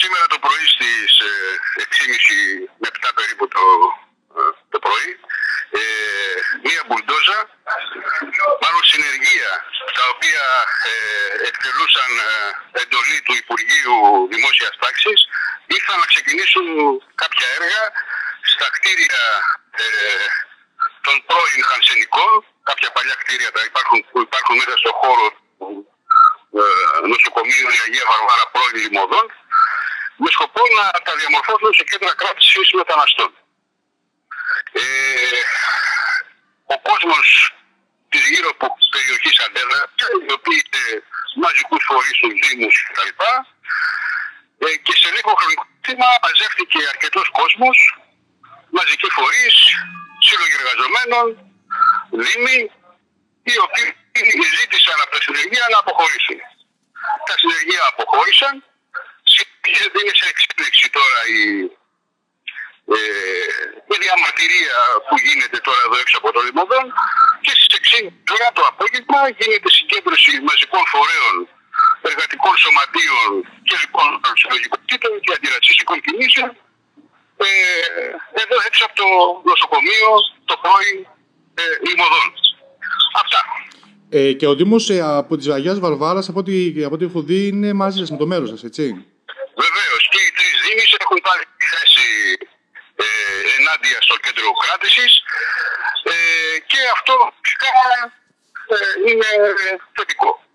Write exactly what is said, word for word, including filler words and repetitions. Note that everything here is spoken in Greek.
σήμερα το πρωί στις έξι και μισή με επτά περίπου το, το πρωί, ε, μία μπουλντόζα, μάλλον συνεργεία, τα οποία ε, εκτελούσαν ε, εντολή του Υπουργείου Δημόσιας Τάξης, ήρθαν να ξεκινήσουν κάποια έργα στα κτίρια ε, των πρώην Χανσενικών, κάποια παλιά κτίρια τα υπάρχουν, που υπάρχουν μέσα στο χώρο του ε, νοσοκομείου η Αγία Βαρβάρα πρώην Λιμωδών, με σκοπό να τα διαμορφώσουν σε κέντρα κράτησης μεταναστών. Ε, ο κόσμος της γύρω από περιοχής αντέδρασε, οι οποίοι είναι μαζικούς φορείς στους Δήμους κτλ. Ε, και σε λίγο χρονικό θέμα μαζεύτηκε αρκετός κόσμος, μαζικοί φορείς, σύλλογοι εργαζομένων, δήμοι, οι οποίοι ζήτησαν από τα συνεργεία να αποχωρήσουν. Τα συνεργεία αποχώρησαν. Είναι σε εξέλιξη τώρα η, ε, η διαμαρτυρία που γίνεται τώρα εδώ έξω από το Λιμωδόν και στις έξι τώρα το απόγευμα γίνεται συγκέντρωση μαζικών φορέων, εργατικών σωματείων και λοιπόν συλλογικότητων και αντιρατσιστικών κινήσεων ε, εδώ έξω από το νοσοκομείο το πρώην ε, Λιμωδόν. Αυτά. Ε, και ο Δήμος ε, από της Αγίας Βαρβάρας, από ό,τι, από ό,τι έχω δει, είναι μαζί σας με το μέρος σας, έτσι? Βεβαίως, και οι τρεις δήμοι έχουν πάρει τη θέση ε, ενάντια στο κέντρο κράτησης ε, και αυτό φυσικά ε, είναι θετικό.